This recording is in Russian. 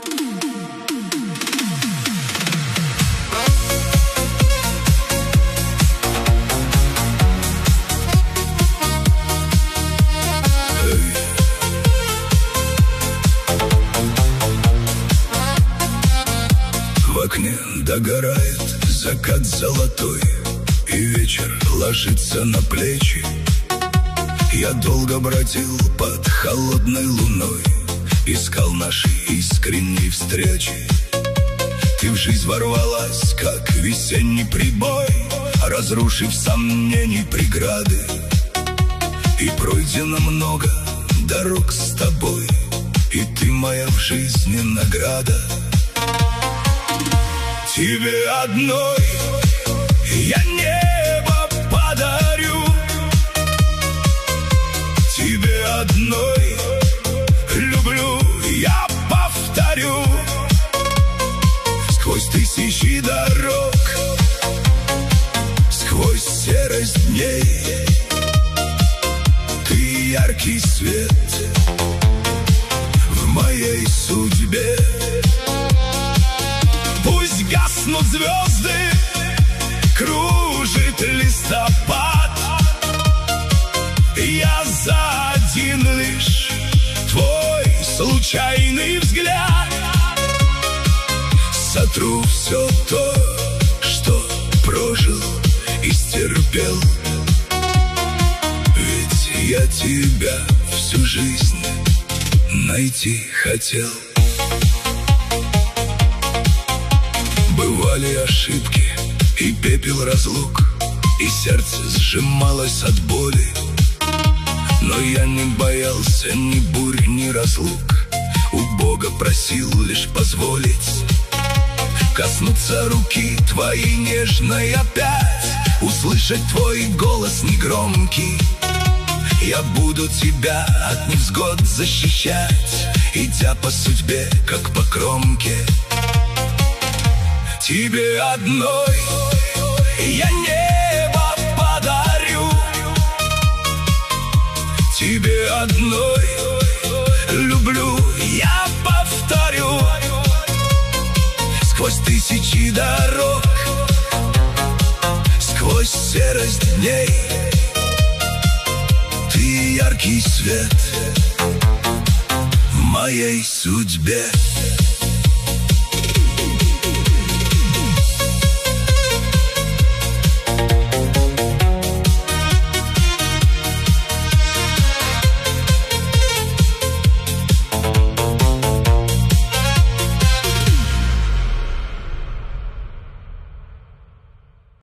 В окне догорает закат золотой, и вечер ложится на плечи. Я долго бродил под холодной луной, искал наши искренние встречи. Ты в жизнь ворвалась, как весенний прибой, разрушив сомнений преграды. И пройдено много дорог с тобой, и ты моя в жизни награда. Тебе одной я небо подарю, тебе одной люблю, я повторю. Сквозь тысячи дорог, сквозь серость дней, ты яркий свет в моей судьбе. Пусть гаснут звезды, кружит листопад, я за один лишь твой случайный взгляд сотру все то, что прожил и стерпел. Ведь я тебя всю жизнь найти хотел. Бывали ошибки и пепел разлук, и сердце сжималось от боли. Но я не боялся ни бурь, ни разлук, у Бога просил лишь позволить коснуться руки твоей нежной опять, услышать твой голос негромкий. Я буду тебя от невзгод защищать, идя по судьбе, как по кромке. Тебе одной я небо подарю, тебе одной люблю, я повторю. Сквозь тысячи дорог, сквозь серость дней, ты яркий свет в моей судьбе.